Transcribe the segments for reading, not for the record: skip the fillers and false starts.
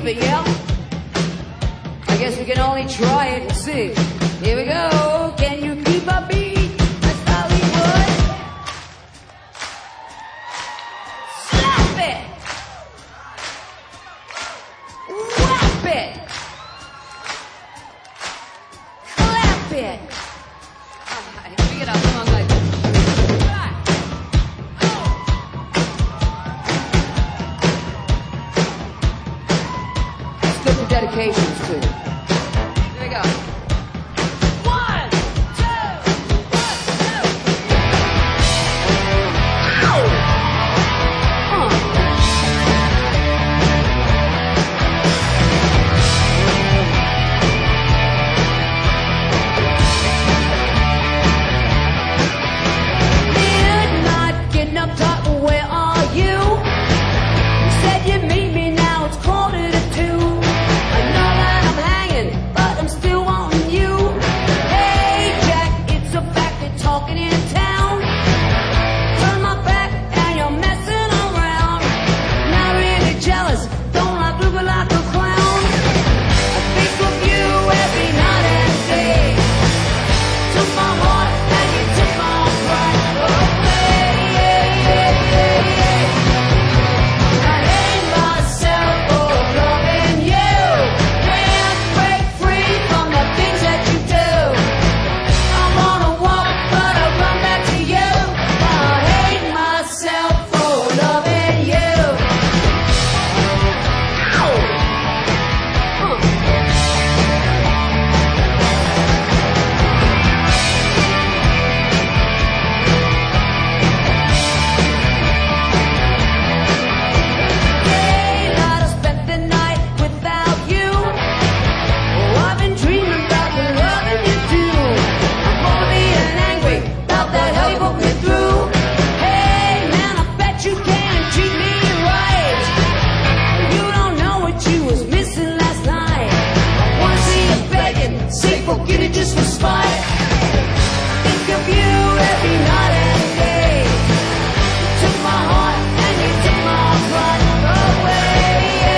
it, yeah? I guess we can only try it and see. Here we go. Can you keep a beat? That's Hollywood. Slap it. Whap it. Clap it. All right, pick it up. Come on, guys. Dedications too. Here we go. 1, 2, 1, 2. Midnight, getting up, talking, where are you? You said you'd meet me, now it's quarter to 2. Talking in town, turn my back and you're messing around. Not really jealous, don't like looking like a clown. I think of you every night and day. Took my heart and you took my pride away. I hate myself for loving you. Can't break free from the things that you do. I wanna walk just for spite. Think of you every night and day. You took my heart and you took my pride away.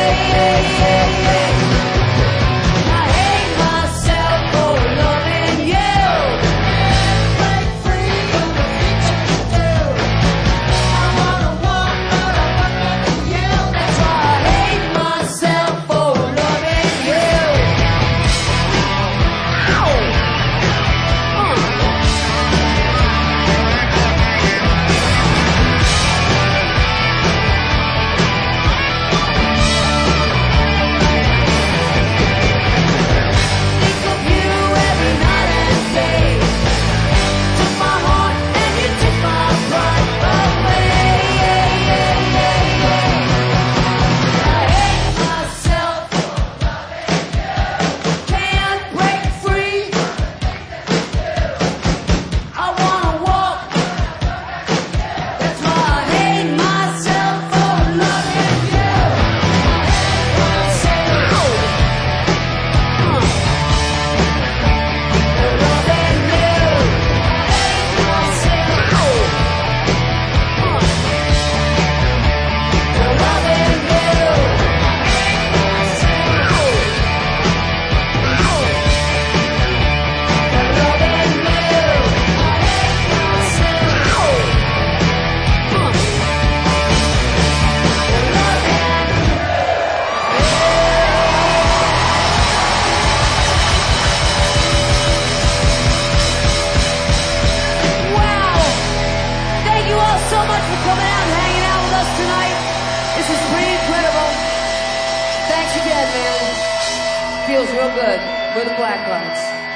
I hate myself for loving you. Break free from the things that you do. I wanna walk, but I want to you. That's why I hate myself for loving you. Feels real good. We're the Blacklights.